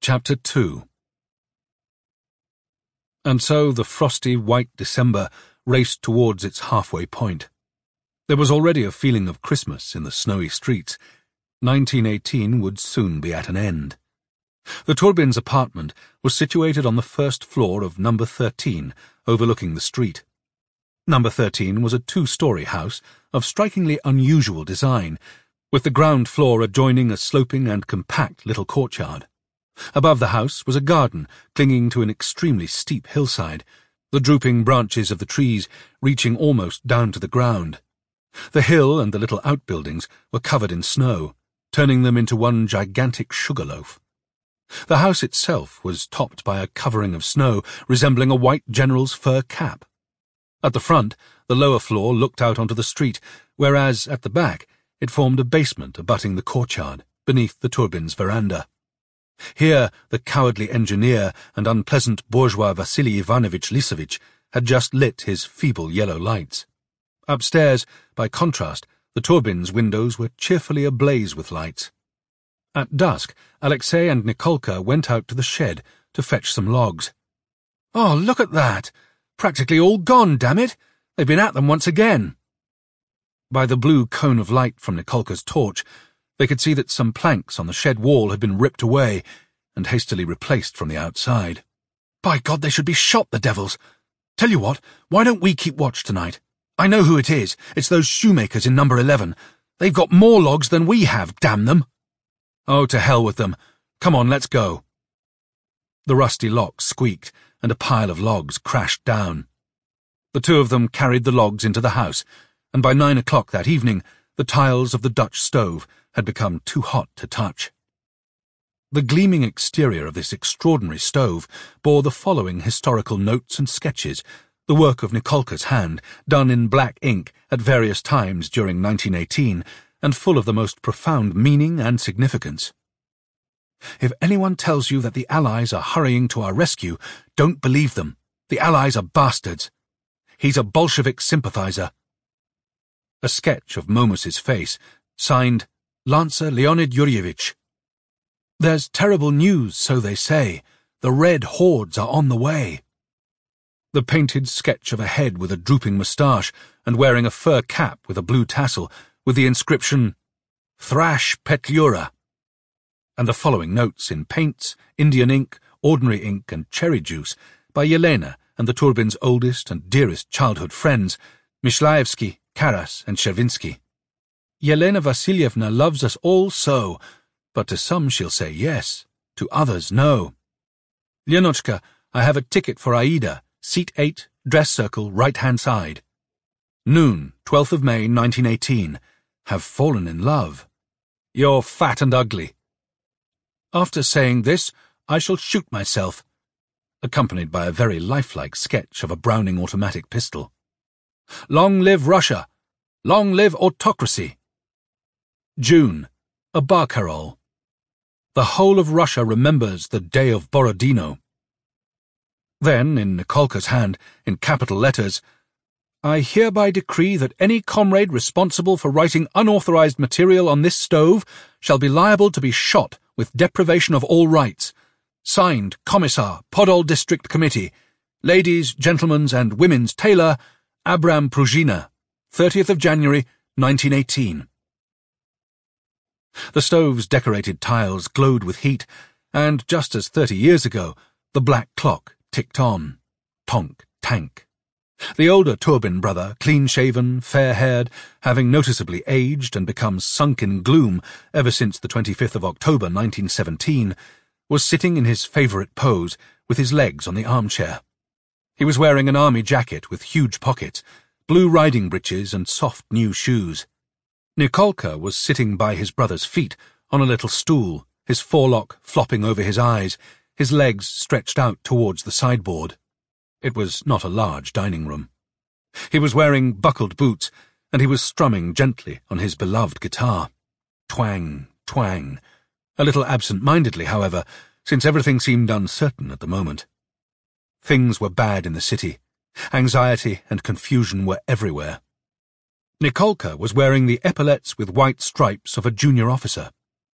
Chapter 2. And so the frosty white December raced towards its halfway point. There was already a feeling of Christmas in the snowy streets. 1918 would soon be at an end. The Turbins' apartment was situated on the first floor of number 13, overlooking the street. Number 13 was a two-story house of strikingly unusual design, with the ground floor adjoining a sloping and compact little courtyard. Above the house was a garden clinging to an extremely steep hillside, the drooping branches of the trees reaching almost down to the ground. The hill and the little outbuildings were covered in snow, turning them into one gigantic sugarloaf. The house itself was topped by a covering of snow resembling a white general's fur cap. At the front, the lower floor looked out onto the street, whereas at the back it formed a basement abutting the courtyard, beneath the Turbins' veranda. Here the cowardly engineer and unpleasant bourgeois Vasily Ivanovich Lisovich had just lit his feeble yellow lights. Upstairs, by contrast, the Turbins' windows were cheerfully ablaze with lights. At dusk, Alexei and Nikolka went out to the shed to fetch some logs. "Oh, look at that! Practically all gone, damn it! They've been at them once again." By the blue cone of light from Nikolka's torch, they could see that some planks on the shed wall had been ripped away and hastily replaced from the outside. "By God, they should be shot, the devils! Tell you what, why don't we keep watch tonight? I know who it is. It's those shoemakers in number 11. They've got more logs than we have, damn them." "Oh, to hell with them. Come on, let's go." The rusty lock squeaked, and a pile of logs crashed down. The two of them carried the logs into the house, and by 9 o'clock that evening, the tiles of the Dutch stove had become too hot to touch. The gleaming exterior of this extraordinary stove bore the following historical notes and sketches, the work of Nikolka's hand, done in black ink at various times during 1918, and full of the most profound meaning and significance. "If anyone tells you that the Allies are hurrying to our rescue, don't believe them. The Allies are bastards. He's a Bolshevik sympathizer." A sketch of Momus's face, signed Lancer Leonid Yuryevich. "There's terrible news, so they say. The Red Hordes are on the way." The painted sketch of a head with a drooping moustache and wearing a fur cap with a blue tassel, with the inscription, "Thrash Petliura," and the following notes in paints, Indian ink, ordinary ink, and cherry juice by Yelena and the Turbins' oldest and dearest childhood friends, Mishlaevsky, Karas, and Chervinsky. "Yelena Vasilievna loves us all so, but to some she'll say yes, to others no. Lenochka, I have a ticket for Aida, seat 8, dress circle, right-hand side. Noon, 12th of May, 1918. Have fallen in love. You're fat and ugly. After saying this, I shall shoot myself," accompanied by a very lifelike sketch of a Browning automatic pistol. "Long live Russia! Long live autocracy!" June, a barcarolle. "The whole of Russia remembers the day of Borodino." Then, in Nikolka's hand, in capital letters, "I hereby decree that any comrade responsible for writing unauthorized material on this stove shall be liable to be shot with deprivation of all rights. Signed, Commissar, Podol District Committee, Ladies, Gentlemen's and Women's Tailor, Abram Pruzhina, 30th of January, 1918. The stove's decorated tiles glowed with heat, and just as 30 years ago, the black clock ticked on. Tonk, tank. The older Turbin brother, clean-shaven, fair-haired, having noticeably aged and become sunk in gloom ever since the 25th of October 1917, was sitting in his favourite pose with his legs on the armchair. He was wearing an army jacket with huge pockets, blue riding breeches and soft new shoes. Nikolka was sitting by his brother's feet on a little stool, his forelock flopping over his eyes, his legs stretched out towards the sideboard. It was not a large dining room. He was wearing buckled boots, and he was strumming gently on his beloved guitar. Twang, twang. A little absent-mindedly, however, since everything seemed uncertain at the moment. Things were bad in the city. Anxiety and confusion were everywhere. Nikolka was wearing the epaulettes with white stripes of a junior officer.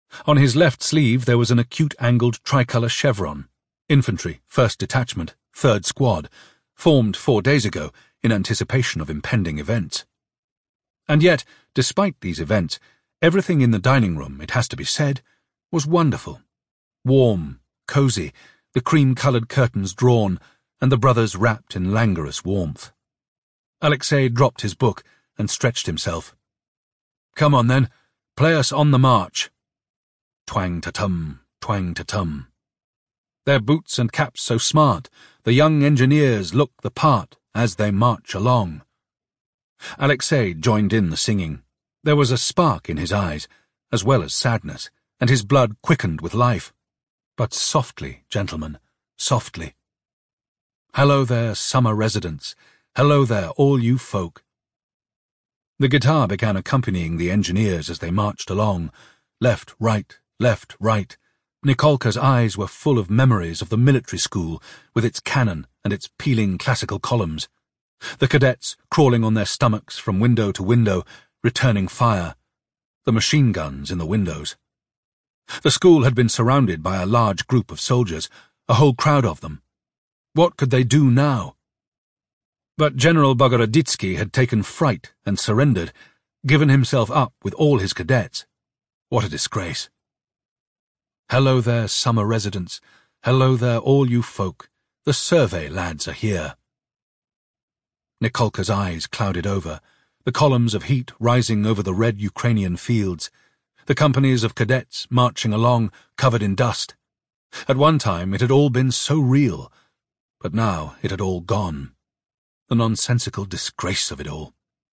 On his left sleeve there was an acute-angled tricolour chevron. Infantry, 1st Detachment, 3rd Squad, formed 4 days ago in anticipation of impending events. And yet, despite these events, everything in the dining room, it has to be said, was wonderful. Warm, cosy, the cream-coloured curtains drawn, and the brothers wrapped in languorous warmth. Alexei dropped his book and stretched himself. "Come on, then. Play us On the March." Twang-ta-tum, twang-ta-tum. Their boots and caps so smart, the young engineers look the part as they march along. Alexei joined in the singing. There was a spark in his eyes, as well as sadness, and his blood quickened with life. But softly, gentlemen, softly. Hello there, summer residents. Hello there, all you folk. The guitar began accompanying the engineers as they marched along. Left, right, left, right. Nikolka's eyes were full of memories of the military school, with its cannon and its peeling classical columns. The cadets crawling on their stomachs from window to window, returning fire. The machine guns in the windows. The school had been surrounded by a large group of soldiers, a whole crowd of them. What could they do now? But General Bogoroditsky had taken fright and surrendered, given himself up with all his cadets. What a disgrace. Hello there, summer residents. Hello there, all you folk. The survey lads are here. Nikolka's eyes clouded over, the columns of heat rising over the red Ukrainian fields, the companies of cadets marching along, covered in dust. At one time it had all been so real, but now it had all gone. The nonsensical disgrace of it all.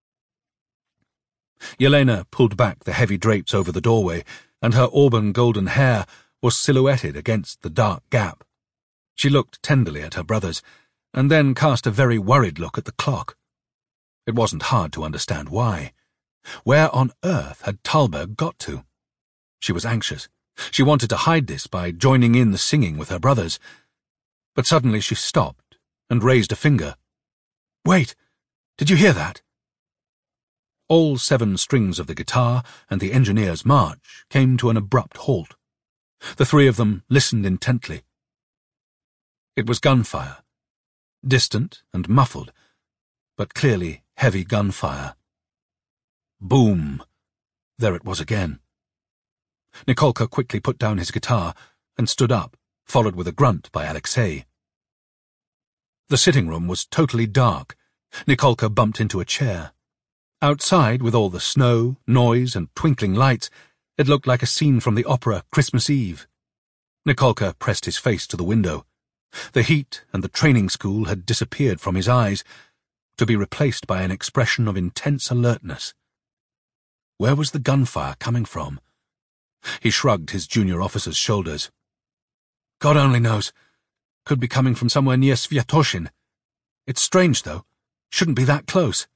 Yelena pulled back the heavy drapes over the doorway, and her auburn golden hair was silhouetted against the dark gap. She looked tenderly at her brothers, and then cast a very worried look at the clock. It wasn't hard to understand why. Where on earth had Thalberg got to? She was anxious. She wanted to hide this by joining in the singing with her brothers. But suddenly she stopped and raised a finger. "Wait! Did you hear that?" All 7 strings of the guitar and the engineer's march came to an abrupt halt. The 3 of them listened intently. It was gunfire. Distant and muffled, but clearly heavy gunfire. Boom! There it was again. Nikolka quickly put down his guitar and stood up, followed with a grunt by Alexei. The sitting room was totally dark. Nikolka bumped into a chair. Outside, with all the snow, noise, and twinkling lights, it looked like a scene from the opera Christmas Eve. Nikolka pressed his face to the window. The heat and the training school had disappeared from his eyes, to be replaced by an expression of intense alertness. Where was the gunfire coming from? He shrugged his junior officer's shoulders. God only knows. Could be coming from somewhere near Sviatoshin. It's strange, though. Shouldn't be that close.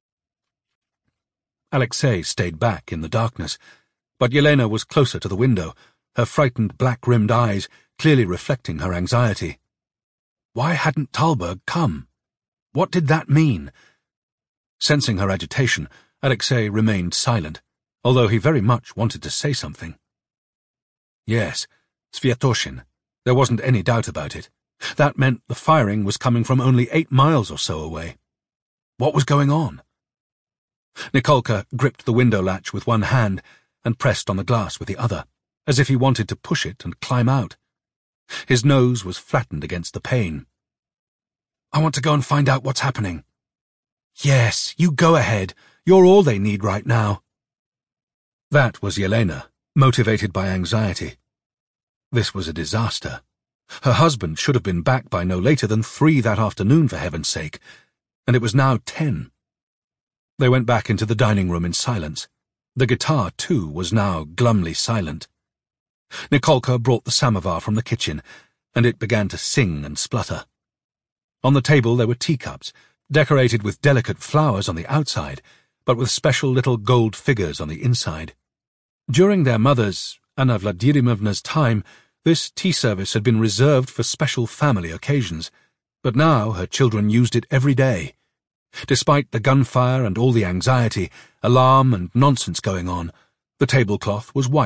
Alexei stayed back in the darkness, but Yelena was closer to the window, her frightened black-rimmed eyes clearly reflecting her anxiety. Why hadn't Thalberg come? What did that mean? Sensing her agitation, Alexei remained silent, although he very much wanted to say something. Yes, Sviatoshin. There wasn't any doubt about it. That meant the firing was coming from only 8 miles or so away. What was going on? Nikolka gripped the window latch with one hand and pressed on the glass with the other, as if he wanted to push it and climb out. His nose was flattened against the pane. I want to go and find out what's happening. Yes, you go ahead. You're all they need right now. That was Yelena, motivated by anxiety. This was a disaster. Her husband should have been back by no later than 3 that afternoon, for heaven's sake, and it was now 10. They went back into the dining room in silence. The guitar, too, was now glumly silent. Nikolka brought the samovar from the kitchen, and it began to sing and splutter. On the table there were teacups, decorated with delicate flowers on the outside, but with special little gold figures on the inside. During their mother's, Anna Vladimirovna's time, this tea service had been reserved for special family occasions, but now her children used it every day. Despite the gunfire and all the anxiety, alarm and nonsense going on, the tablecloth was white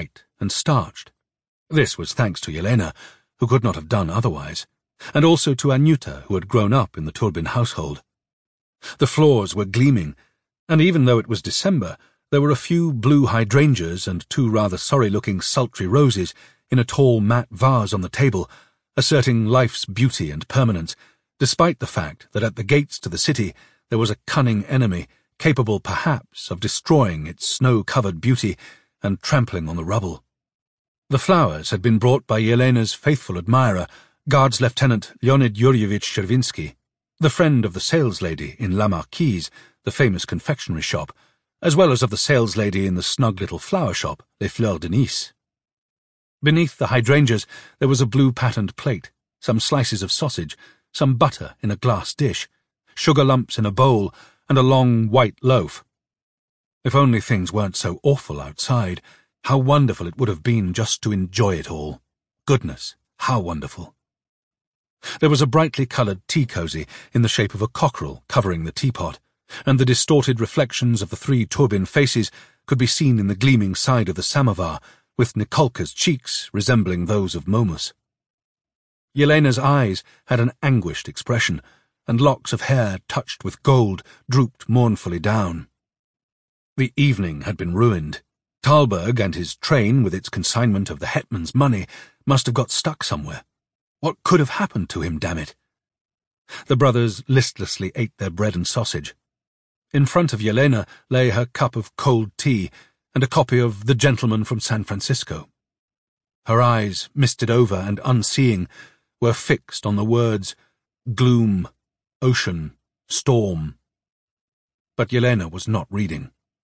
and starched. This was thanks to Yelena, who could not have done otherwise, and also to Anyuta, who had grown up in the Turbin household. The floors were gleaming, and even though it was December, there were a few blue hydrangeas and 2 rather sorry-looking sultry roses in a tall matte vase on the table, asserting life's beauty and permanence, despite the fact that at the gates to the city there was a cunning enemy, capable perhaps of destroying its snow-covered beauty and trampling on the rubble. The flowers had been brought by Yelena's faithful admirer, Guards Lieutenant Leonid Yuryevich Chervinsky, the friend of the saleslady in La Marquise, the famous confectionery shop, as well as of the saleslady in the snug little flower shop, Les Fleurs de Nice. Beneath the hydrangeas there was a blue-patterned plate, some slices of sausage, some butter in a glass dish, sugar lumps in a bowl, and a long white loaf. If only things weren't so awful outside, how wonderful it would have been just to enjoy it all. Goodness, how wonderful. There was a brightly coloured tea cosy in the shape of a cockerel covering the teapot, and the distorted reflections of the 3 Turbin faces could be seen in the gleaming side of the samovar, with Nikolka's cheeks resembling those of Momus. Yelena's eyes had an anguished expression, and locks of hair touched with gold drooped mournfully down. The evening had been ruined. Talberg and his train, with its consignment of the hetman's money, must have got stuck somewhere. What could have happened to him, damn it? The brothers listlessly ate their bread and sausage. In front of Yelena lay her cup of cold tea and a copy of The Gentleman from San Francisco. Her eyes, misted over and unseeing, were fixed on the words gloom, ocean, storm. But Yelena was not reading.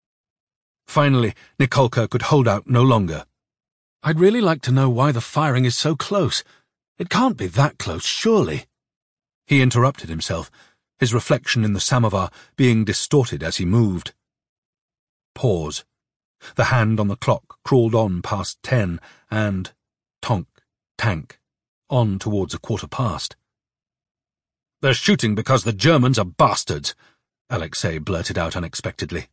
Finally, Nikolka could hold out no longer. "I'd really like to know why the firing is so close. It can't be that close, surely." He interrupted himself, his reflection in the samovar being distorted as he moved. Pause. The hand on the clock crawled on past 10 and, tonk, tank, on towards 1/4 past. "They're shooting because the Germans are bastards," Alexei blurted out unexpectedly.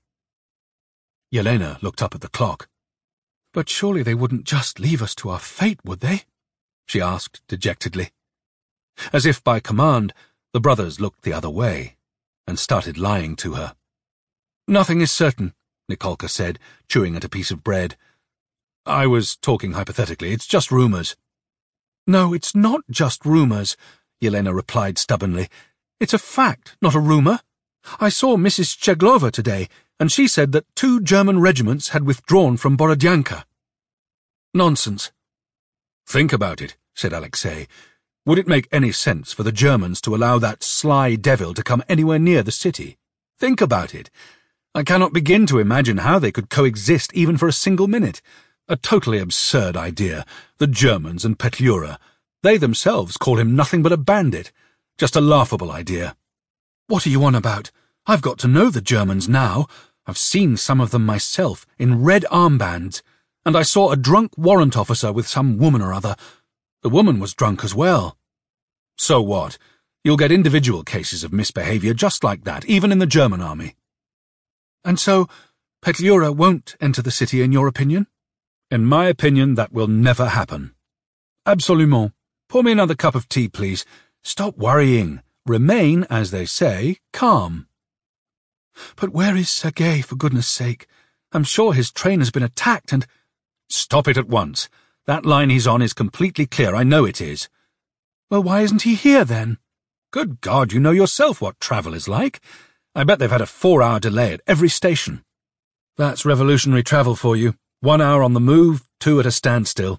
Yelena looked up at the clock. "But surely they wouldn't just leave us to our fate, would they?" she asked dejectedly. As if by command, the brothers looked the other way and started lying to her. "Nothing is certain," Nikolka said, chewing at a piece of bread. "I was talking hypothetically. It's just rumours." "No, it's not just rumours," Yelena replied stubbornly. "It's a fact, not a rumour. I saw Mrs. Cheglova today, and she said that 2 German regiments had withdrawn from Borodyanka." "Nonsense." "Think about it," said Alexei. "Would it make any sense for the Germans to allow that sly devil to come anywhere near the city? Think about it. I cannot begin to imagine how they could coexist even for a single minute. A totally absurd idea. The Germans and Petliura. They themselves call him nothing but a bandit. Just a laughable idea." "What are you on about? I've got to know the Germans now. I've seen some of them myself, in red armbands, and I saw a drunk warrant officer with some woman or other. The woman was drunk as well." "So what? You'll get individual cases of misbehaviour just like that, even in the German army." "And so, Petliura won't enter the city, in your opinion?" "In my opinion, that will never happen." "Absolument. Pour me another cup of tea, please. Stop worrying. Remain, as they say, calm." "But where is Sergei, for goodness sake? I'm sure his train has been attacked and—" "Stop it at once. That line he's on is completely clear, I know it is." "Well, why isn't he here, then?" "Good God, you know yourself what travel is like. I bet they've had a 4-hour delay at every station." "That's revolutionary travel for you. 1 hour on the move, 2 at a standstill."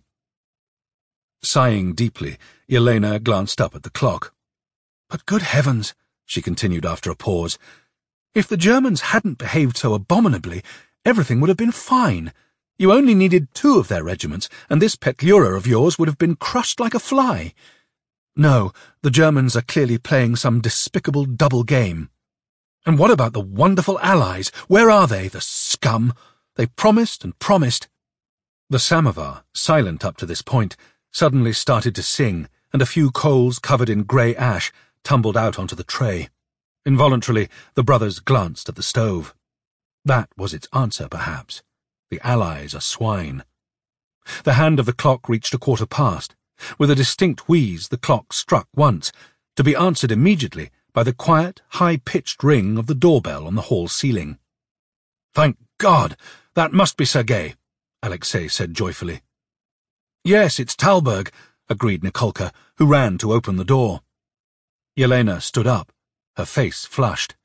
Sighing deeply, Yelena glanced up at the clock. "But good heavens," she continued after a pause, "if the Germans hadn't behaved so abominably, everything would have been fine. You only needed 2 of their regiments, and this Petliura of yours would have been crushed like a fly. No, the Germans are clearly playing some despicable double game. And what about the wonderful Allies? Where are they, the scum? They promised and promised." The samovar, silent up to this point, suddenly started to sing, and a few coals covered in grey ash tumbled out onto the tray. Involuntarily, the brothers glanced at the stove. That was its answer, perhaps. The Allies are swine. The hand of the clock reached 1/4 past. With a distinct wheeze, the clock struck once, to be answered immediately by the quiet, high-pitched ring of the doorbell on the hall ceiling. "Thank God! That must be Sergei," Alexei said joyfully. "Yes, it's Talberg," agreed Nikolka, who ran to open the door. Yelena stood up, her face flushed.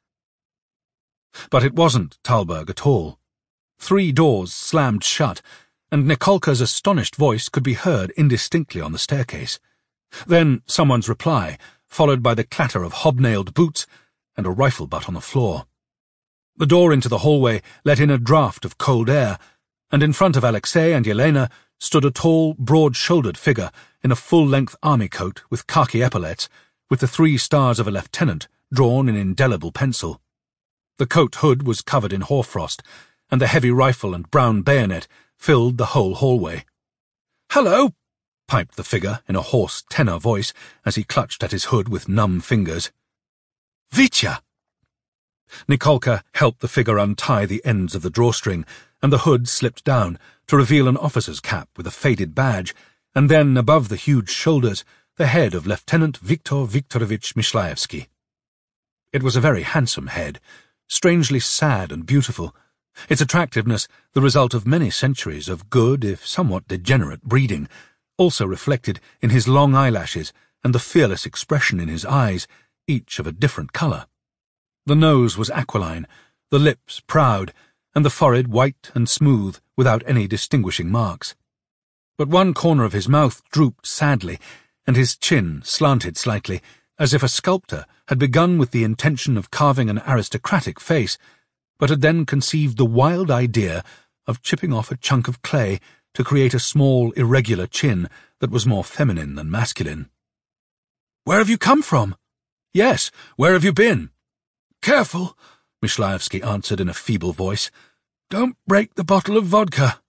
But it wasn't Talberg at all. 3 doors slammed shut, and Nikolka's astonished voice could be heard indistinctly on the staircase. Then someone's reply, followed by the clatter of hobnailed boots and a rifle butt on the floor. The door into the hallway let in a draught of cold air, and in front of Alexei and Yelena stood a tall, broad-shouldered figure in a full-length army coat with khaki epaulets, with the 3 stars of a lieutenant drawn in indelible pencil. The coat hood was covered in hoarfrost, and the heavy rifle and brown bayonet filled the whole hallway. "Hello!" piped the figure in a hoarse tenor voice as he clutched at his hood with numb fingers. "Vitya!" Nikolka helped the figure untie the ends of the drawstring, and the hood slipped down to reveal an officer's cap with a faded badge, and then, above the huge shoulders, the head of Lieutenant Viktor Viktorovich Myshlaevsky. It was a very handsome head, strangely sad and beautiful, its attractiveness the result of many centuries of good, if somewhat degenerate, breeding, also reflected in his long eyelashes and the fearless expression in his eyes, each of a different colour. The nose was aquiline, the lips proud, and the forehead white and smooth without any distinguishing marks. But one corner of his mouth drooped sadly, and his chin slanted slightly, as if a sculptor had begun with the intention of carving an aristocratic face, but had then conceived the wild idea of chipping off a chunk of clay to create a small, irregular chin that was more feminine than masculine. "Where have you come from?" "Yes, where have you been?" "Careful," Myshlaevsky answered in a feeble voice. "Don't break the bottle of vodka."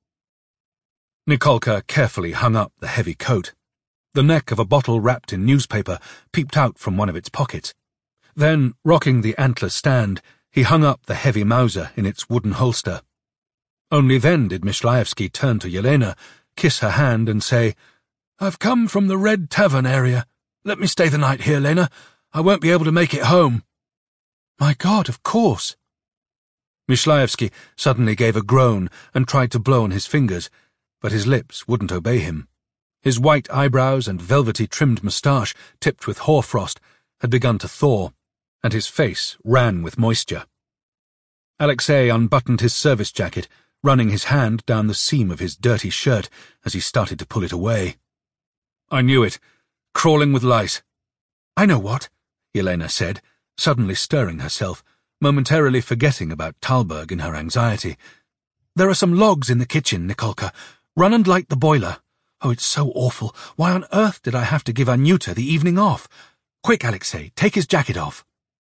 Nikolka carefully hung up the heavy coat. The neck of a bottle wrapped in newspaper peeped out from one of its pockets. Then, rocking the antler stand, he hung up the heavy Mauser in its wooden holster. Only then did Myshlaevsky turn to Yelena, kiss her hand, and say, "I've come from the Red Tavern area. Let me stay the night here, Lena. I won't be able to make it home." "My God, of course." Myshlaevsky suddenly gave a groan and tried to blow on his fingers, but his lips wouldn't obey him. His white eyebrows and velvety trimmed moustache, tipped with hoarfrost, had begun to thaw, and his face ran with moisture. Alexei unbuttoned his service jacket, running his hand down the seam of his dirty shirt as he started to pull it away. "I knew it. Crawling with lice." "I know what," Yelena said, suddenly stirring herself, momentarily forgetting about Talberg in her anxiety. "There are some logs in the kitchen, Nikolka. Run and light the boiler. Oh, it's so awful. Why on earth did I have to give Anyuta the evening off? Quick, Alexei, take his jacket off."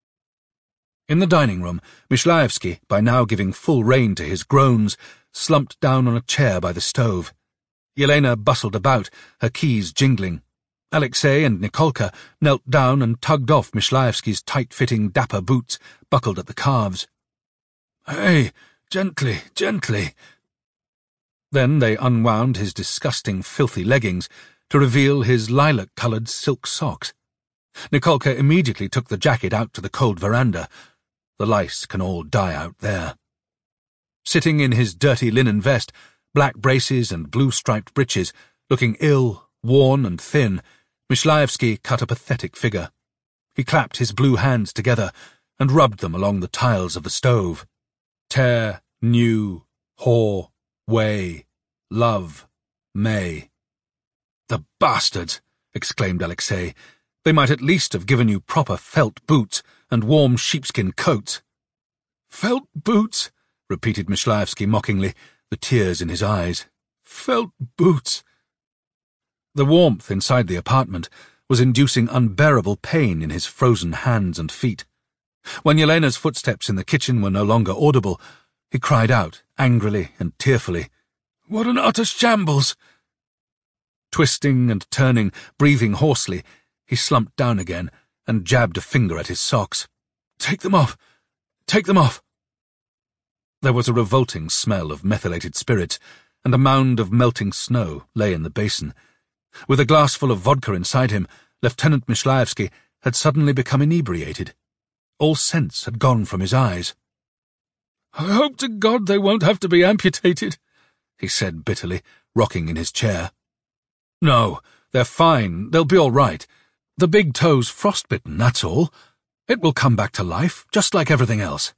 In the dining room, Myshlaevsky, by now giving full rein to his groans, slumped down on a chair by the stove. Yelena bustled about, her keys jingling. Alexei and Nikolka knelt down and tugged off Myshlaevsky's tight-fitting dapper boots, buckled at the calves. "Hey, gently, gently." Then they unwound his disgusting, filthy leggings to reveal his lilac-coloured silk socks. Nikolka immediately took the jacket out to the cold veranda. The lice can all die out there. Sitting in his dirty linen vest, black braces and blue-striped breeches, looking ill, worn and thin, Myshlaevsky cut a pathetic figure. He clapped his blue hands together and rubbed them along the tiles of the stove. Tear, new, whore, way, love, may. "The bastards!" exclaimed Alexei. "They might at least have given you proper felt boots and warm sheepskin coats." "Felt boots," repeated Myshlaevsky mockingly, the tears in his eyes. "Felt boots." The warmth inside the apartment was inducing unbearable pain in his frozen hands and feet. When Yelena's footsteps in the kitchen were no longer audible, he cried out, angrily and tearfully, "What an utter shambles!" Twisting and turning, breathing hoarsely, he slumped down again and jabbed a finger at his socks. "Take them off! Take them off!" There was a revolting smell of methylated spirits, and a mound of melting snow lay in the basin. With a glass full of vodka inside him, Lieutenant Myslyaevsky had suddenly become inebriated. All sense had gone from his eyes. "I hope to God they won't have to be amputated," he said bitterly, rocking in his chair. "No, they're fine. They'll be all right. The big toe's frostbitten, that's all. It will come back to life, just like everything else."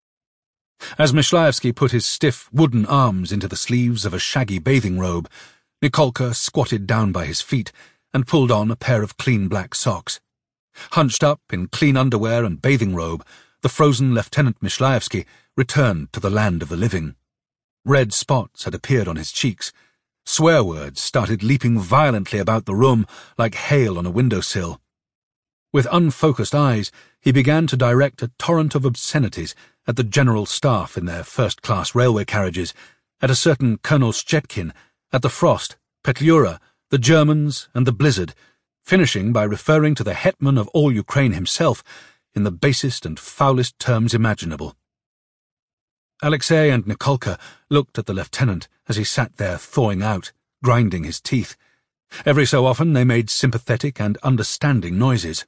As Myslyaevsky put his stiff wooden arms into the sleeves of a shaggy bathing robe, Nikolka squatted down by his feet and pulled on a pair of clean black socks. Hunched up in clean underwear and bathing robe, the frozen Lieutenant Myslyaevsky returned to the land of the living. Red spots had appeared on his cheeks. Swear words started leaping violently about the room like hail on a windowsill. With unfocused eyes, he began to direct a torrent of obscenities at the general staff in their first-class railway carriages, at a certain Colonel Szczetkin, at the frost, Petlura, the Germans, and the blizzard, finishing by referring to the hetman of all Ukraine himself in the basest and foulest terms imaginable. Alexei and Nikolka looked at the lieutenant as he sat there thawing out, grinding his teeth. Every so often they made sympathetic and understanding noises.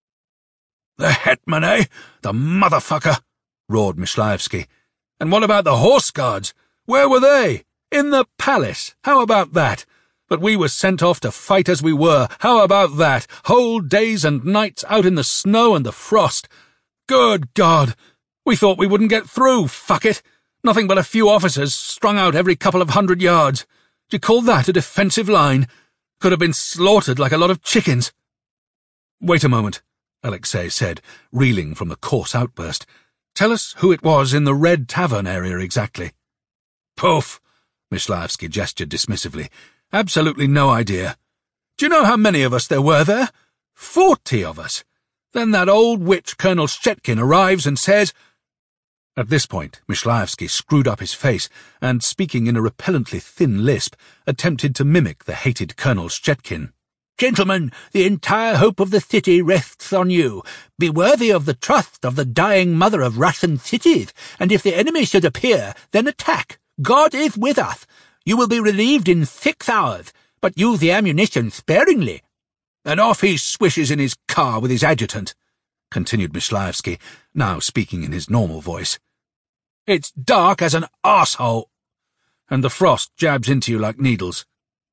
"The hetman, eh? The motherfucker!" roared Myslyaevsky. "And what about the horse guards? Where were they? In the palace. How about that? But we were sent off to fight as we were. How about that? Whole days and nights out in the snow and the frost. Good God! We thought we wouldn't get through, fuck it. Nothing but a few officers strung out every couple of 100 yards. Do you call that a defensive line? Could have been slaughtered like a lot of chickens." "Wait a moment," Alexei said, reeling from the coarse outburst. "Tell us who it was in the Red Tavern area exactly." "Poof!" Myslyaevsky gestured dismissively. "Absolutely no idea. Do you know how many of us there were there? 40 of us. Then that old witch Colonel Szczetkin arrives and says—" At this point, Myslyaevsky screwed up his face and, speaking in a repellently thin lisp, attempted to mimic the hated Colonel Szczetkin. "Gentlemen, the entire hope of the city rests on you. Be worthy of the trust of the dying mother of Russian cities, and if the enemy should appear, then attack. God is with us. You will be relieved in 6 hours, but use the ammunition sparingly." "And off he swishes in his car with his adjutant," continued Myslyaevsky, now speaking in his normal voice. "It's dark as an arsehole, and the frost jabs into you like needles."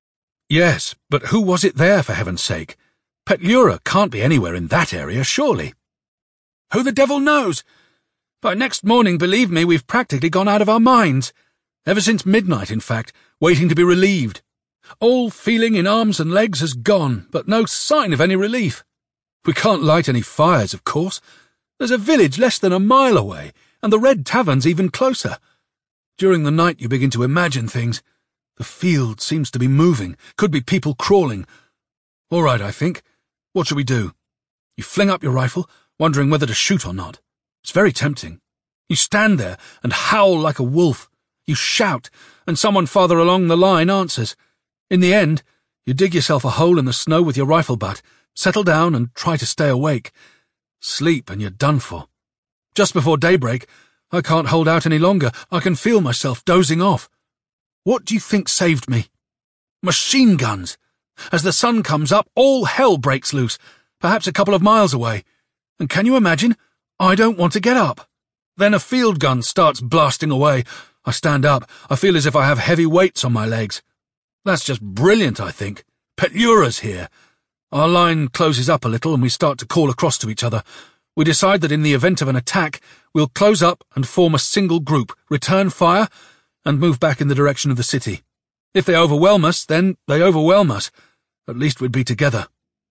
"Yes, but who was it there, for heaven's sake? Petlura can't be anywhere in that area, surely." "Who the devil knows? By next morning, believe me, we've practically gone out of our minds. Ever since midnight, in fact, waiting to be relieved. All feeling in arms and legs has gone, but no sign of any relief. We can't light any fires, of course. There's a village less than a mile away, and the Red Tavern's even closer. During the night you begin to imagine things. The field seems to be moving, could be people crawling. All right, I think. What shall we do? You fling up your rifle, wondering whether to shoot or not. It's very tempting. You stand there and howl like a wolf. You shout, and someone farther along the line answers. In the end, you dig yourself a hole in the snow with your rifle butt, settle down and try to stay awake. Sleep and you're done for. Just before daybreak, I can't hold out any longer. I can feel myself dozing off. What do you think saved me? Machine guns. As the sun comes up, all hell breaks loose, perhaps a couple of miles away. And can you imagine? I don't want to get up. Then a field gun starts blasting away. I stand up. I feel as if I have heavy weights on my legs. That's just brilliant, I think. Petlura's here. Our line closes up a little and we start to call across to each other. We decide that in the event of an attack, we'll close up and form a single group, return fire, and move back in the direction of the city. If they overwhelm us, then they overwhelm us. At least we'd be together.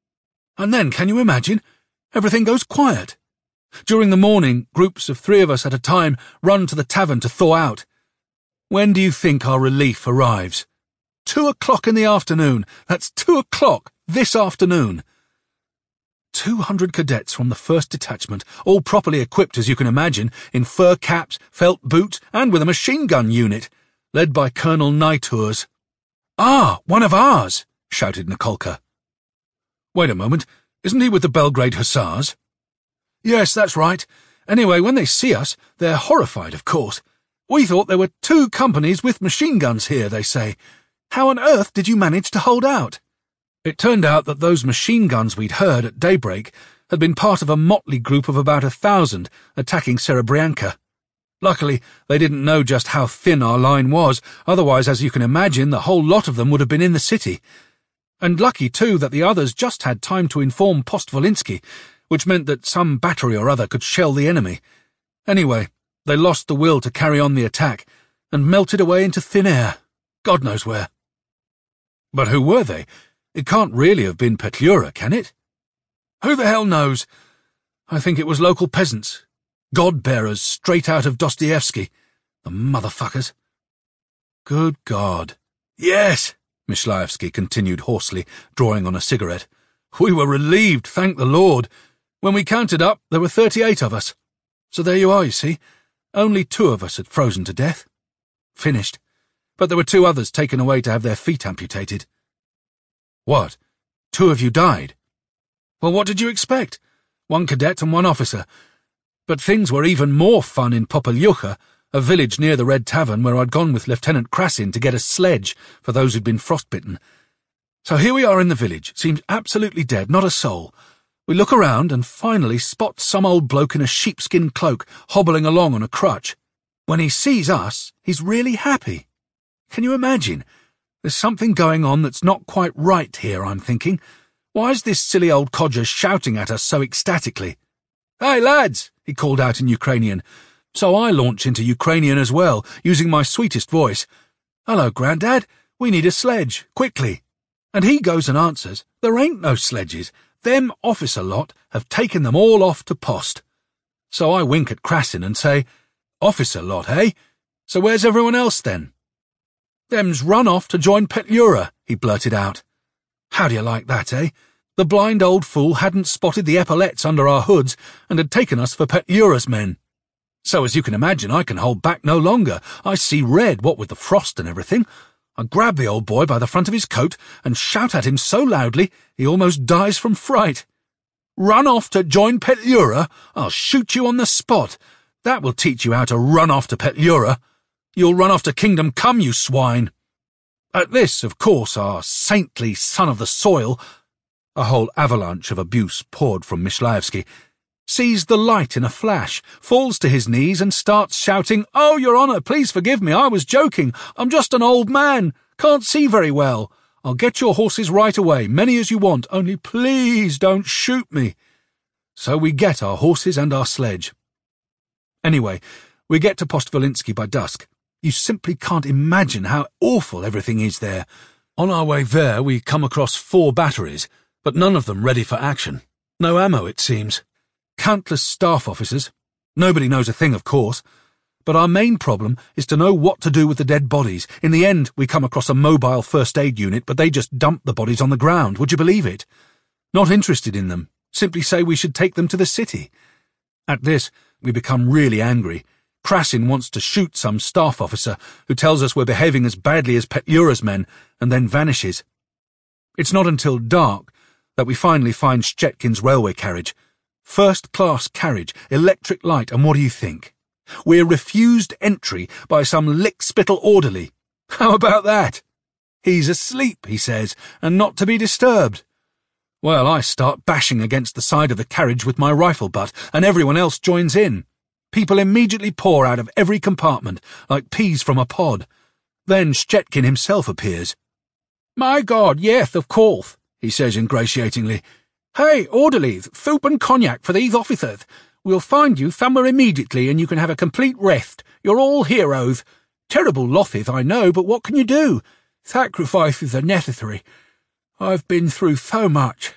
And then, can you imagine? Everything goes quiet. During the morning, groups of 3 of us at a time run to the tavern to thaw out. When do you think our relief arrives? 2 o'clock in the afternoon. That's 2 o'clock this afternoon. 200 cadets from the 1st Detachment, all properly equipped as you can imagine, in fur caps, felt boots, and with a machine gun unit, led by Colonel Nytours. "Ah, one of ours!" shouted Nikolka. "Wait a moment, isn't he with the Belgrade Hussars?" "Yes, that's right. Anyway, when they see us, they're horrified, of course. We thought there were 2 companies with machine guns here, they say. How on earth did you manage to hold out? It turned out that those machine guns we'd heard at daybreak had been part of a motley group of about 1,000 attacking Serebrianka. Luckily, they didn't know just how thin our line was, otherwise, as you can imagine, the whole lot of them would have been in the city. And lucky, too, that the others just had time to inform Postvolinsky, which meant that some battery or other could shell the enemy. Anyway, they lost the will to carry on the attack and melted away into thin air. God knows where. But who were they? It can't really have been Petlura, can it? Who the hell knows? I think it was local peasants. God-bearers straight out of Dostoevsky. The motherfuckers. Good God. Yes, Mishlaevsky continued hoarsely, drawing on a cigarette. We were relieved, thank the Lord. When we counted up, there were 38 of us. So there you are, you see. Only 2 of us had frozen to death. Finished. But there were 2 others taken away to have their feet amputated. What? 2 of you died? Well, what did you expect? 1 cadet and 1 officer. But things were even more fun in Popolyucha, a village near the Red Tavern where I'd gone with Lieutenant Krasin to get a sledge for those who'd been frostbitten. So here we are in the village, seems absolutely dead, not a soul. We look around and finally spot some old bloke in a sheepskin cloak hobbling along on a crutch. When he sees us, he's really happy. Can you imagine? There's something going on that's not quite right here, I'm thinking. Why is this silly old codger shouting at us so ecstatically? Hey, lads, he called out in Ukrainian. So I launch into Ukrainian as well, using my sweetest voice. Hello, Grandad. We need a sledge, quickly. And he goes and answers, there ain't no sledges. Them officer lot have taken them all off to Post. So I wink at Krasin and say, officer lot, eh? So where's everyone else then? Them's run off to join Petlura, he blurted out. How do you like that, eh? The blind old fool hadn't spotted the epaulettes under our hoods and had taken us for Petlura's men. So as you can imagine, I can hold back no longer. I see red, what with the frost and everything. I grab the old boy by the front of his coat and shout at him so loudly he almost dies from fright. Run off to join Petlura? I'll shoot you on the spot. That will teach you how to run off to Petlura. You'll run off to Kingdom Come, you swine. At this, of course, our saintly son of the soil, a whole avalanche of abuse poured from Mishlaevsky, sees the light in a flash, falls to his knees and starts shouting, Oh, Your Honour, please forgive me, I was joking. I'm just an old man, can't see very well. I'll get your horses right away, many as you want, only please don't shoot me. So we get our horses and our sledge. Anyway, we get to Postvolinsky by dusk. You simply can't imagine how awful everything is there. On our way there, we come across 4 batteries, but none of them ready for action. No ammo, it seems. Countless staff officers. Nobody knows a thing, of course. But our main problem is to know what to do with the dead bodies. In the end, we come across a mobile first aid unit, but they just dump the bodies on the ground. Would you believe it? Not interested in them. Simply say we should take them to the city. At this, we become really angry. Krasin wants to shoot some staff officer who tells us we're behaving as badly as Petlura's men and then vanishes. It's not until dark that we finally find Shchetkin's railway carriage. First-class carriage, electric light, and what do you think? We're refused entry by some lick-spittle orderly. How about that? He's asleep, he says, and not to be disturbed. Well, I start bashing against the side of the carriage with my rifle butt, and everyone else joins in. People immediately pour out of every compartment, like peas from a pod. Then Shchetkin himself appears. My God, yes, of course, he says ingratiatingly. Hey, orderly, soup and cognac for these officers. We'll find you somewhere immediately and you can have a complete rest. You're all heroes. Terrible losses, I know, but what can you do? Sacrifices are necessary. I've been through so much.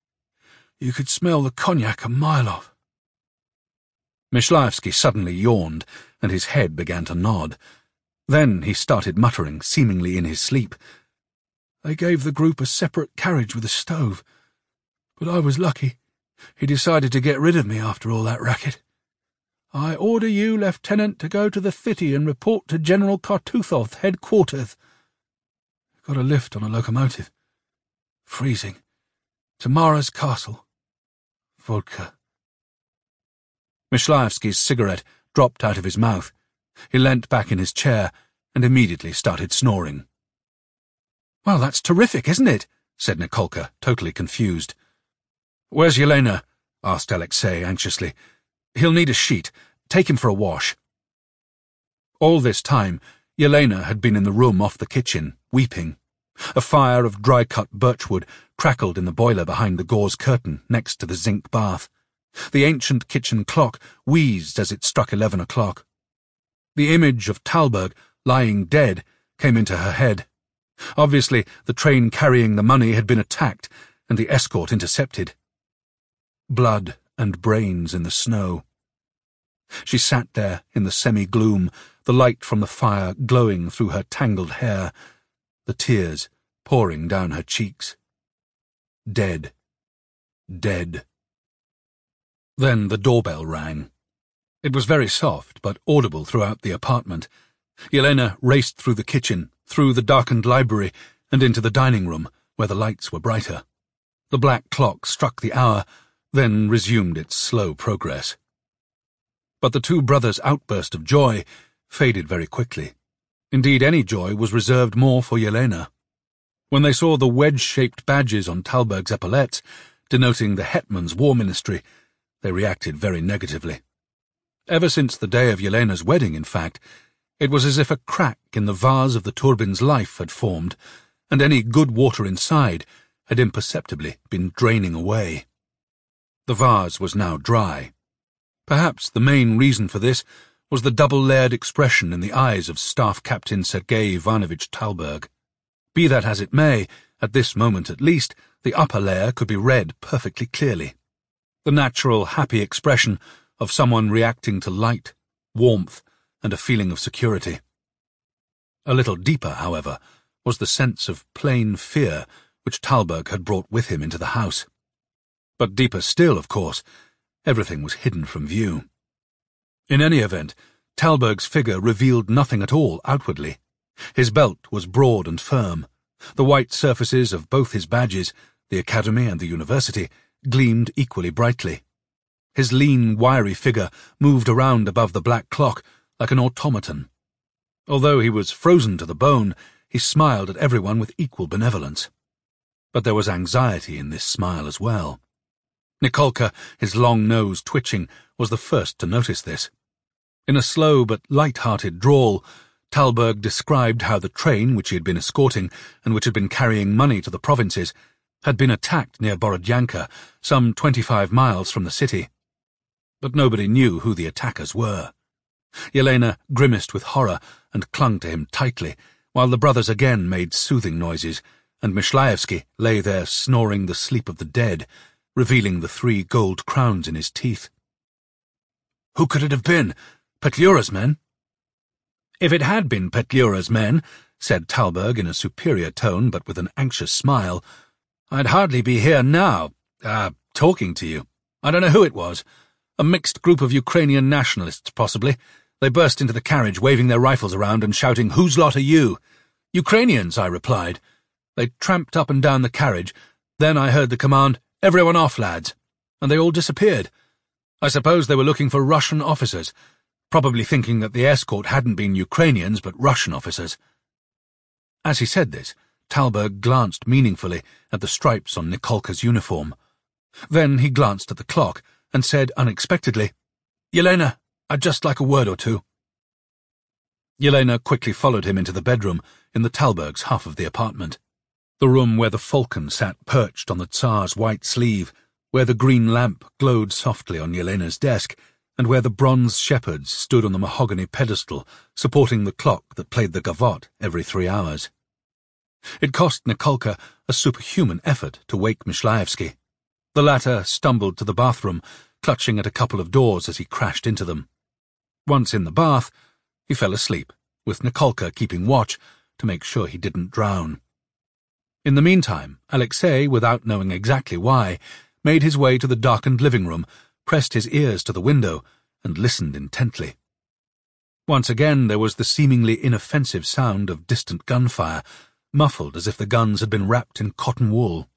You could smell the cognac a mile off. Mishlaevsky suddenly yawned, and his head began to nod. Then he started muttering, seemingly in his sleep. They gave the group a separate carriage with a stove. But I was lucky. He decided to get rid of me after all that racket. I order you, Lieutenant, to go to the city and report to General Kartuzov's headquarters. Got a lift on a locomotive. Freezing. To Mara's castle. Vodka. Mishlaevsky's cigarette dropped out of his mouth. He leant back in his chair and immediately started snoring. "Well, that's terrific, isn't it?" said Nikolka, totally confused. "Where's Yelena?" asked Alexei anxiously. "He'll need a sheet. Take him for a wash." All this time, Yelena had been in the room off the kitchen, weeping. A fire of dry-cut birchwood crackled in the boiler behind the gauze curtain next to the zinc bath. The ancient kitchen clock wheezed as it struck 11 o'clock. The image of Talberg, lying dead, came into her head. Obviously, the train carrying the money had been attacked and the escort intercepted. Blood and brains in the snow. She sat there in the semi-gloom, the light from the fire glowing through her tangled hair, the tears pouring down her cheeks. Dead. Dead. Then the doorbell rang. It was very soft, but audible throughout the apartment. Yelena raced through the kitchen, through the darkened library, and into the dining room, where the lights were brighter. The black clock struck the hour, then resumed its slow progress. But the two brothers' outburst of joy faded very quickly. Indeed, any joy was reserved more for Yelena. When they saw the wedge-shaped badges on Talberg's epaulettes, denoting the hetman's war ministry, they reacted very negatively. Ever since the day of Yelena's wedding, in fact, it was as if a crack in the vase of the Turbin's life had formed, and any good water inside had imperceptibly been draining away. The vase was now dry. Perhaps the main reason for this was the double-layered expression in the eyes of Staff Captain Sergei Ivanovich Talberg. Be that as it may, at this moment at least, the upper layer could be read perfectly clearly. The natural, happy expression of someone reacting to light, warmth, and a feeling of security. A little deeper, however, was the sense of plain fear which Talberg had brought with him into the house. But deeper still, of course, everything was hidden from view. In any event, Talberg's figure revealed nothing at all outwardly. His belt was broad and firm. The white surfaces of both his badges, the academy and the university, gleamed equally brightly. His lean, wiry figure moved around above the black clock like an automaton. Although he was frozen to the bone, he smiled at everyone with equal benevolence. But there was anxiety in this smile as well. Nikolka, his long nose twitching, was the first to notice this. In a slow but light-hearted drawl, Talberg described how the train which he had been escorting and which had been carrying money to the provinces had been attacked near Borodyanka, some 25 miles from the city. But nobody knew who the attackers were. Yelena grimaced with horror and clung to him tightly, while the brothers again made soothing noises, and Mishlaevsky lay there snoring the sleep of the dead, revealing the 3 gold crowns in his teeth. "Who could it have been? Petlura's men?" "If it had been Petlura's men," said Talberg in a superior tone but with an anxious smile, "I'd hardly be here now, talking to you. I don't know who it was. A mixed group of Ukrainian nationalists, possibly. They burst into the carriage, waving their rifles around and shouting, 'Whose lot are you?' 'Ukrainians,' I replied. They tramped up and down the carriage. Then I heard the command, 'Everyone off, lads,' and they all disappeared. I suppose they were looking for Russian officers, probably thinking that the escort hadn't been Ukrainians but Russian officers." As he said this, Talberg glanced meaningfully at the stripes on Nikolka's uniform. Then he glanced at the clock and said unexpectedly, "Yelena, I'd just like a word or two." Yelena quickly followed him into the bedroom in the Talbergs' half of the apartment, the room where the falcon sat perched on the Tsar's white sleeve, where the green lamp glowed softly on Yelena's desk, and where the bronze shepherds stood on the mahogany pedestal supporting the clock that played the gavotte every 3 hours. It cost Nikolka a superhuman effort to wake Mishlaevsky. The latter stumbled to the bathroom, clutching at a couple of doors as he crashed into them. Once in the bath, he fell asleep, with Nikolka keeping watch to make sure he didn't drown. In the meantime, Alexei, without knowing exactly why, made his way to the darkened living room, pressed his ears to the window, and listened intently. Once again there was the seemingly inoffensive sound of distant gunfire, muffled as if the guns had been wrapped in cotton wool.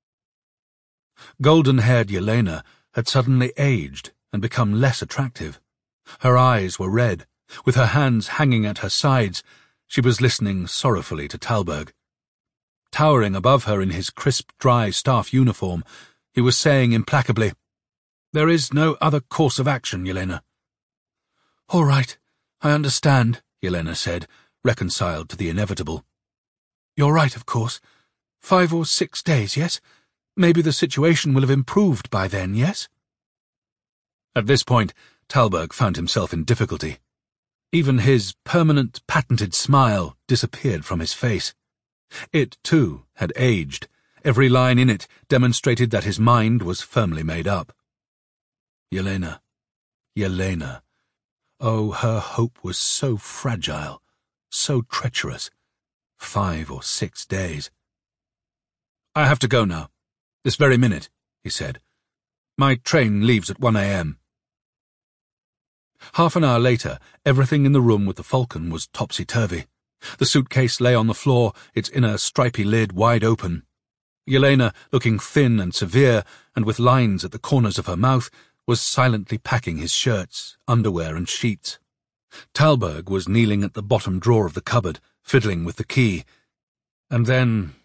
Golden-haired Yelena had suddenly aged and become less attractive. Her eyes were red, With her hands hanging at her sides, she was listening sorrowfully to Talberg. Towering above her in his crisp, dry staff uniform, he was saying implacably, "There is no other course of action, Yelena." "All right, I understand," Yelena said, reconciled to the inevitable. "You're right, of course. 5 or 6 days, yes? Maybe the situation will have improved by then, yes?" At this point, Talberg found himself in difficulty. Even his permanent, patented smile disappeared from his face. It, too, had aged. Every line in it demonstrated that his mind was firmly made up. Yelena. Yelena. Oh, her hope was so fragile, so treacherous. 5 or 6 days. "I have to go now. This very minute," he said. "My train leaves at 1 a.m. Half an hour later, everything in the room with the Falcon was topsy-turvy. The suitcase lay on the floor, its inner stripy lid wide open. Yelena, looking thin and severe, and with lines at the corners of her mouth, was silently packing his shirts, underwear, and sheets. Talberg was kneeling at the bottom drawer of the cupboard, fiddling with the key. And then,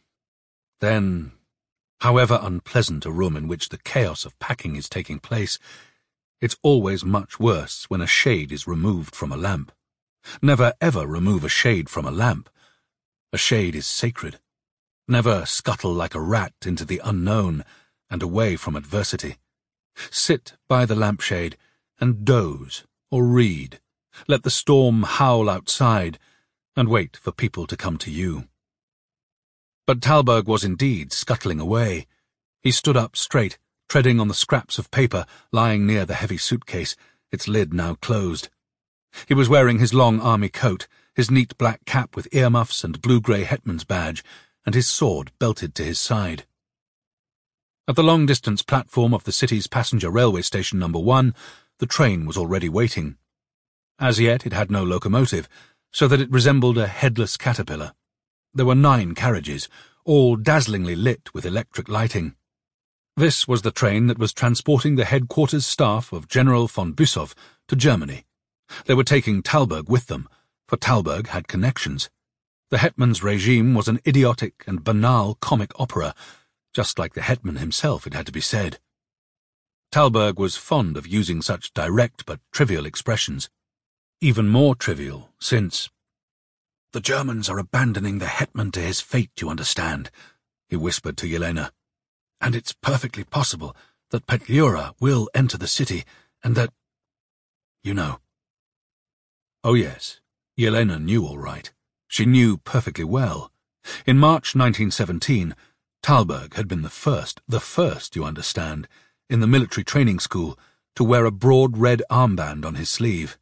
however unpleasant a room in which the chaos of packing is taking place, it's always much worse when a shade is removed from a lamp. Never ever remove a shade from a lamp. A shade is sacred. Never scuttle like a rat into the unknown and away from adversity. Sit by the lampshade and doze or read. Let the storm howl outside and wait for people to come to you. But Talberg was indeed scuttling away. He stood up straight, treading on the scraps of paper lying near the heavy suitcase, its lid now closed. He was wearing his long army coat, his neat black cap with earmuffs and blue-grey hetman's badge, and his sword belted to his side. At the long-distance platform of the city's passenger railway station No. 1, the train was already waiting. As yet it had no locomotive, so that it resembled a headless caterpillar. There were 9 carriages, all dazzlingly lit with electric lighting. This was the train that was transporting the headquarters staff of General von Büssow to Germany. They were taking Talberg with them, for Talberg had connections. The hetman's regime was an idiotic and banal comic opera, just like the hetman himself, it had to be said. Talberg was fond of using such direct but trivial expressions. Even more trivial, since "The Germans are abandoning the hetman to his fate, you understand," he whispered to Yelena. "And it's perfectly possible that Petliura will enter the city, and that, you know." Oh yes, Yelena knew all right. She knew perfectly well. In March 1917, Talberg had been the first, you understand, in the military training school to wear a broad red armband on his sleeve.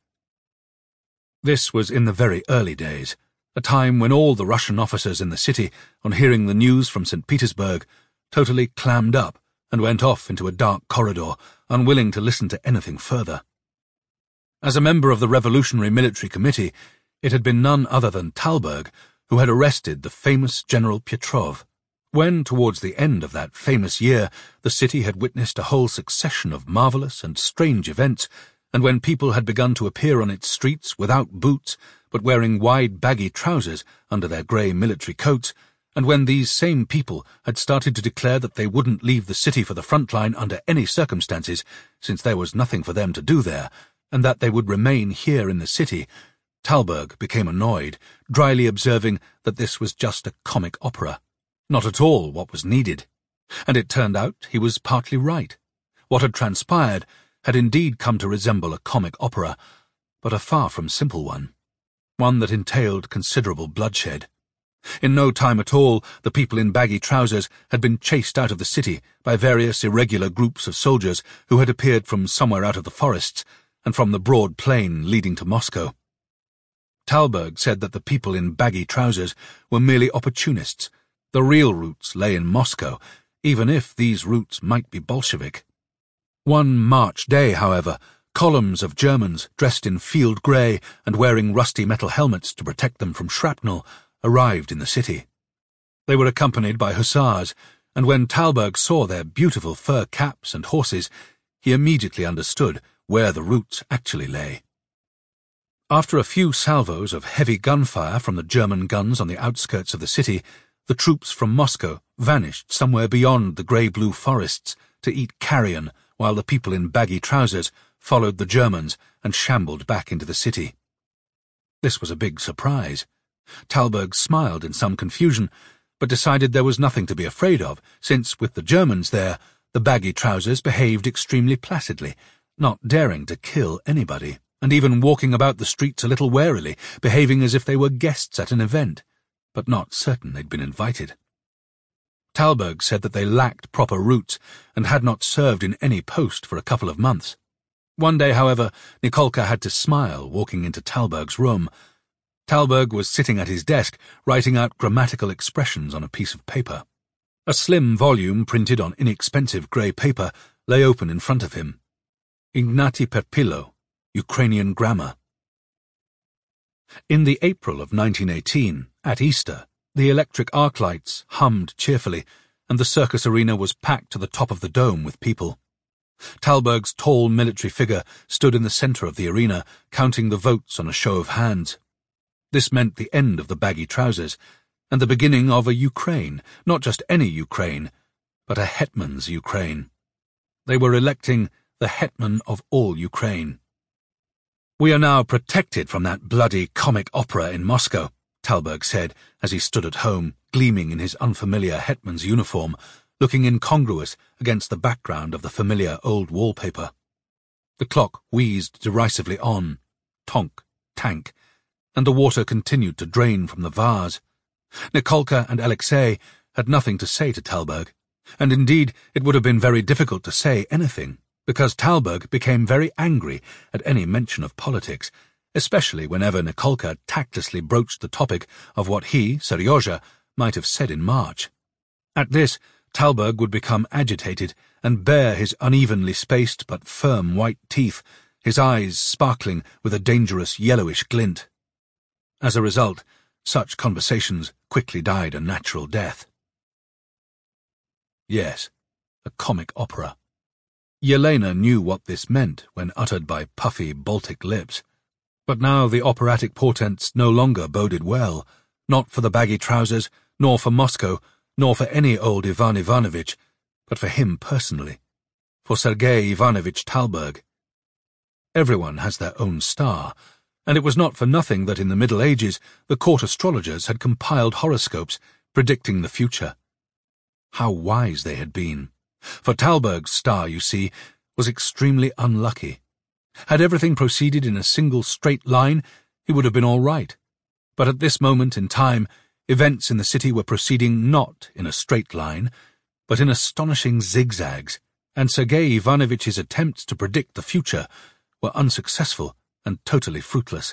This was in the very early days, a time when all the Russian officers in the city, on hearing the news from St. Petersburg, totally clammed up and went off into a dark corridor, unwilling to listen to anything further. As a member of the Revolutionary Military Committee, it had been none other than Talberg who had arrested the famous General Pietrov. When, towards the end of that famous year, the city had witnessed a whole succession of marvellous and strange events, and when people had begun to appear on its streets without boots, but wearing wide baggy trousers under their grey military coats, and when these same people had started to declare that they wouldn't leave the city for the front line under any circumstances, since there was nothing for them to do there, and that they would remain here in the city, Talberg became annoyed, dryly observing that this was just a comic opera, not at all what was needed. And it turned out he was partly right. What had transpired had indeed come to resemble a comic opera, but a far from simple one that entailed considerable bloodshed. In no time at all, the people in baggy trousers had been chased out of the city by various irregular groups of soldiers who had appeared from somewhere out of the forests and from the broad plain leading to Moscow. Talberg said that the people in baggy trousers were merely opportunists. The real roots lay in Moscow, even if these roots might be Bolshevik. One March day, however, columns of Germans, dressed in field grey and wearing rusty metal helmets to protect them from shrapnel, arrived in the city. They were accompanied by hussars, and when Talberg saw their beautiful fur caps and horses, he immediately understood where the roots actually lay. After a few salvos of heavy gunfire from the German guns on the outskirts of the city, the troops from Moscow vanished somewhere beyond the grey-blue forests to eat carrion, while the people in baggy trousers followed the Germans and shambled back into the city. This was a big surprise. Thalberg smiled in some confusion, but decided there was nothing to be afraid of, since, with the Germans there, the baggy trousers behaved extremely placidly, not daring to kill anybody, and even walking about the streets a little warily, behaving as if they were guests at an event, but not certain they'd been invited. Thalberg said that they lacked proper routes and had not served in any post for a couple of months. One day, however, Nikolka had to smile walking into Thalberg's room. Thalberg was sitting at his desk, writing out grammatical expressions on a piece of paper. A slim volume printed on inexpensive grey paper lay open in front of him. Ignati Perpillo, Ukrainian Grammar. In the April of 1918, at Easter, the electric arc lights hummed cheerfully, and the circus arena was packed to the top of the dome with people. Thalberg's tall military figure stood in the centre of the arena, counting the votes on a show of hands. This meant the end of the baggy trousers, and the beginning of a Ukraine, not just any Ukraine, but a hetman's Ukraine. They were electing the hetman of all Ukraine. "We are now protected from that bloody comic opera in Moscow," Thalberg said as he stood at home, gleaming in his unfamiliar hetman's uniform, looking incongruous against the background of the familiar old wallpaper. The clock wheezed derisively on, tonk, tank, and the water continued to drain from the vase. Nikolka and Alexei had nothing to say to Thalberg, and indeed it would have been very difficult to say anything, because Thalberg became very angry at any mention of politics, especially whenever Nikolka tactlessly broached the topic of what he, Seryozha, might have said in March. At this, Thalberg would become agitated and bare his unevenly spaced but firm white teeth, his eyes sparkling with a dangerous yellowish glint. As a result, such conversations quickly died a natural death. Yes, a comic opera. Yelena knew what this meant when uttered by puffy Baltic lips. But now the operatic portents no longer boded well, not for the baggy trousers, nor for Moscow, nor for any old Ivan Ivanovich, but for him personally, for Sergei Ivanovich Thalberg. Everyone has their own star, and it was not for nothing that in the Middle Ages the court astrologers had compiled horoscopes predicting the future. How wise they had been! For Thalberg's star, you see, was extremely unlucky. Had everything proceeded in a single straight line, he would have been all right. But at this moment in time, events in the city were proceeding not in a straight line, but in astonishing zigzags, and Sergei Ivanovitch's attempts to predict the future were unsuccessful and totally fruitless.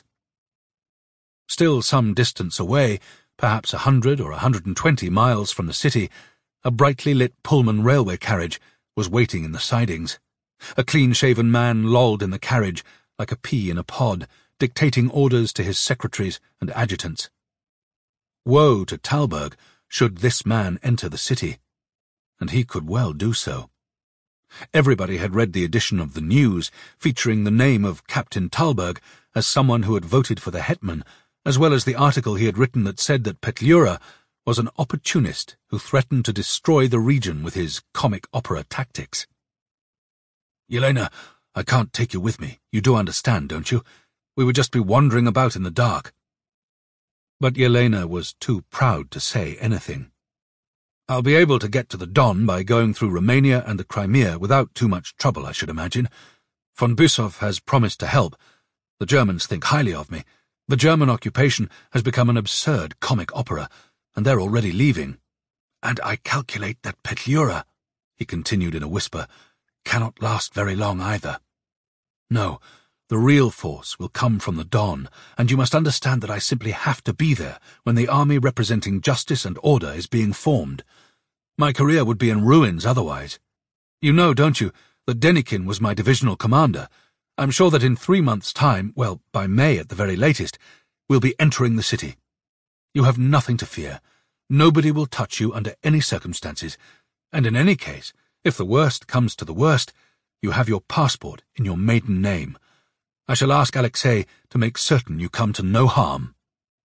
Still some distance away, perhaps 100 or 120 miles from the city, a brightly lit Pullman railway carriage was waiting in the sidings. A clean-shaven man lolled in the carriage like a pea in a pod, dictating orders to his secretaries and adjutants. Woe to Thalberg should this man enter the city, and he could well do so. Everybody had read the edition of the News featuring the name of Captain Thalberg as someone who had voted for the hetman, as well as the article he had written that said that Petliura was an opportunist who threatened to destroy the region with his comic opera tactics. "Yelena, I can't take you with me. You do understand, don't you? We would just be wandering about in the dark." But Yelena was too proud to say anything. "I'll be able to get to the Don by going through Romania and the Crimea without too much trouble, I should imagine. Von Büssow has promised to help. The Germans think highly of me. The German occupation has become an absurd comic opera, and they're already leaving. And I calculate that Petliura," he continued in a whisper, "cannot last very long either. No, the real force will come from the Don, and you must understand that I simply have to be there when the army representing justice and order is being formed. My career would be in ruins otherwise. You know, don't you, that Denikin was my divisional commander. I'm sure that in 3 months' time, well, by May at the very latest, we'll be entering the city. You have nothing to fear. Nobody will touch you under any circumstances, and in any case, if the worst comes to the worst, you have your passport in your maiden name. I shall ask Alexei to make certain you come to no harm."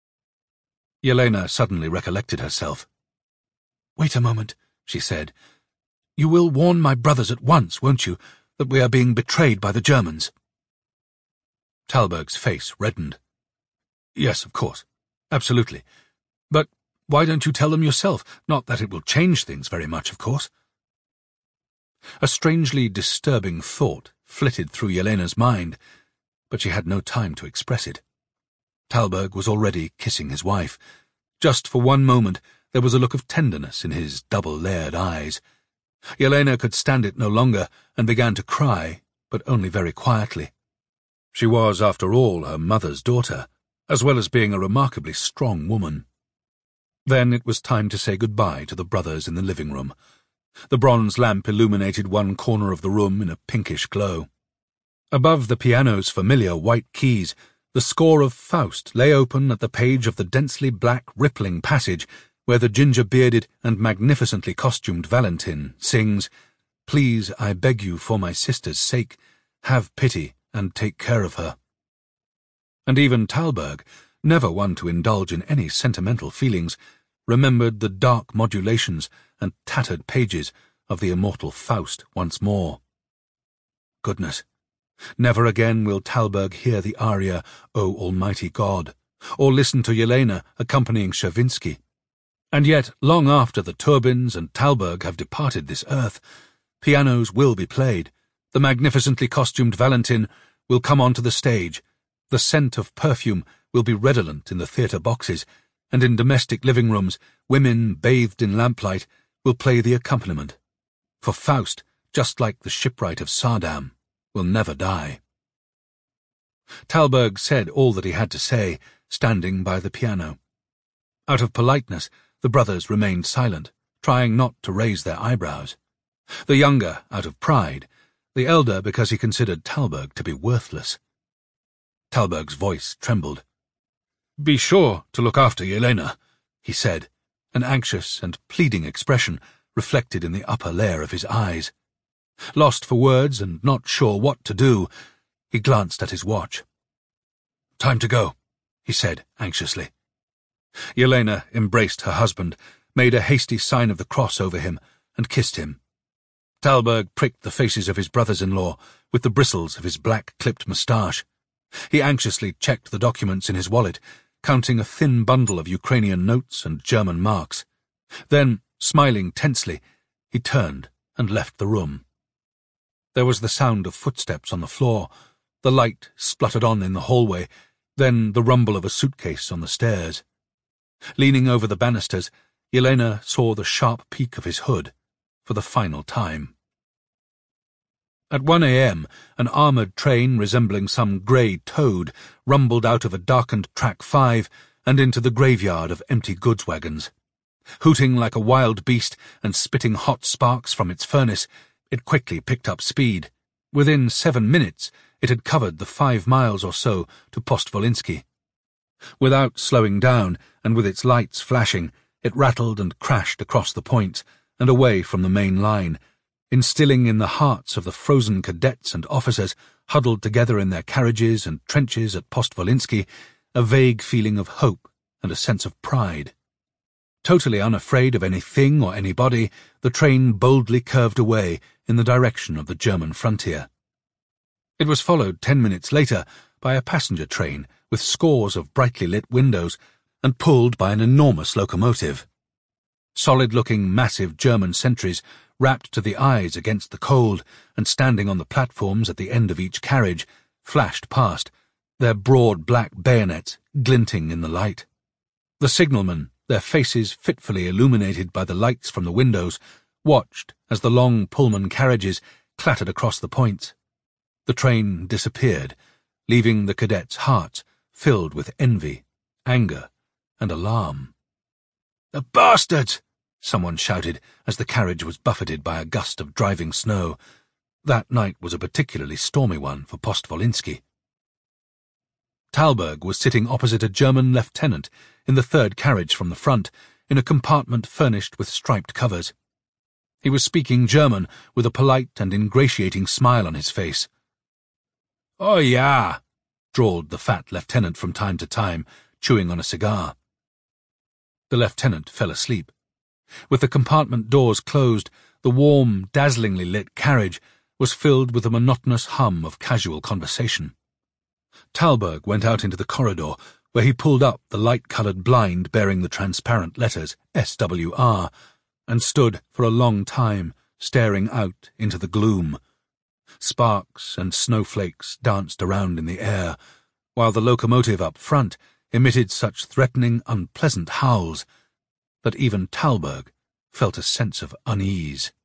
Yelena suddenly recollected herself. "Wait a moment," she said. "You will warn my brothers at once, won't you, that we are being betrayed by the Germans?" Talberg's face reddened. "Yes, of course. Absolutely. But why don't you tell them yourself? Not that it will change things very much, of course." A strangely disturbing thought flitted through Yelena's mind, but she had no time to express it. Talberg was already kissing his wife. Just for one moment there was a look of tenderness in his double-layered eyes. Yelena could stand it no longer and began to cry, but only very quietly. She was, after all, her mother's daughter, as well as being a remarkably strong woman. Then it was time to say goodbye to the brothers in the living room. The bronze lamp illuminated one corner of the room in a pinkish glow. Above the piano's familiar white keys, the score of Faust lay open at the page of the densely black rippling passage where the ginger-bearded and magnificently costumed Valentin sings, "Please, I beg you for my sister's sake, have pity and take care of her." And even Talberg, never one to indulge in any sentimental feelings, remembered the dark modulations and tattered pages of the immortal Faust once more. Goodness! Never again will Talberg hear the aria, "O Almighty God," or listen to Yelena accompanying Stravinsky. And yet, long after the Turbins and Talberg have departed this earth, pianos will be played, the magnificently costumed Valentin will come onto the stage, the scent of perfume will be redolent in the theatre boxes, and in domestic living rooms, women bathed in lamplight will play the accompaniment. For Faust, just like the shipwright of Sardam, will never die. Talberg said all that he had to say, standing by the piano. Out of politeness, the brothers remained silent, trying not to raise their eyebrows. The younger, out of pride, the elder because he considered Talberg to be worthless. Talberg's voice trembled. "Be sure to look after Yelena," he said, an anxious and pleading expression reflected in the upper layer of his eyes. Lost for words and not sure what to do, he glanced at his watch. "Time to go," he said anxiously. Yelena embraced her husband, made a hasty sign of the cross over him, and kissed him. Talberg pricked the faces of his brothers-in-law with the bristles of his black-clipped moustache. He anxiously checked the documents in his wallet, counting a thin bundle of Ukrainian notes and German marks. Then, smiling tensely, he turned and left the room. There was the sound of footsteps on the floor, the light spluttered on in the hallway, then the rumble of a suitcase on the stairs. Leaning over the banisters, Yelena saw the sharp peak of his hood for the final time. At 1 a.m., an armoured train resembling some grey toad rumbled out of a darkened track 5 and into the graveyard of empty goods wagons. Hooting like a wild beast and spitting hot sparks from its furnace, it quickly picked up speed. Within 7 minutes, it had covered the 5 miles or so to Postvolinsky. Without slowing down, and with its lights flashing, it rattled and crashed across the points and away from the main line, instilling in the hearts of the frozen cadets and officers huddled together in their carriages and trenches at Postvolinsky a vague feeling of hope and a sense of pride. Totally unafraid of anything or anybody, the train boldly curved away in the direction of the German frontier. It was followed 10 minutes later by a passenger train with scores of brightly lit windows and pulled by an enormous locomotive. Solid-looking, massive German sentries, wrapped to the eyes against the cold and standing on the platforms at the end of each carriage, flashed past, their broad black bayonets glinting in the light. The signalmen, their faces fitfully illuminated by the lights from the windows, watched as the long Pullman carriages clattered across the points. The train disappeared, leaving the cadets' hearts filled with envy, anger, and alarm. "The bastards!" someone shouted as the carriage was buffeted by a gust of driving snow. That night was a particularly stormy one for Postvolinsky. Talberg was sitting opposite a German lieutenant in the third carriage from the front, in a compartment furnished with striped covers. He was speaking German with a polite and ingratiating smile on his face. "Oh ja," drawled the fat lieutenant from time to time, chewing on a cigar. The lieutenant fell asleep. With the compartment doors closed, the warm, dazzlingly lit carriage was filled with a monotonous hum of casual conversation. Talberg went out into the corridor, where he pulled up the light-coloured blind bearing the transparent letters SWR, and stood for a long time, staring out into the gloom. Sparks and snowflakes danced around in the air, while the locomotive up front emitted such threatening, unpleasant howls that even Talberg felt a sense of unease.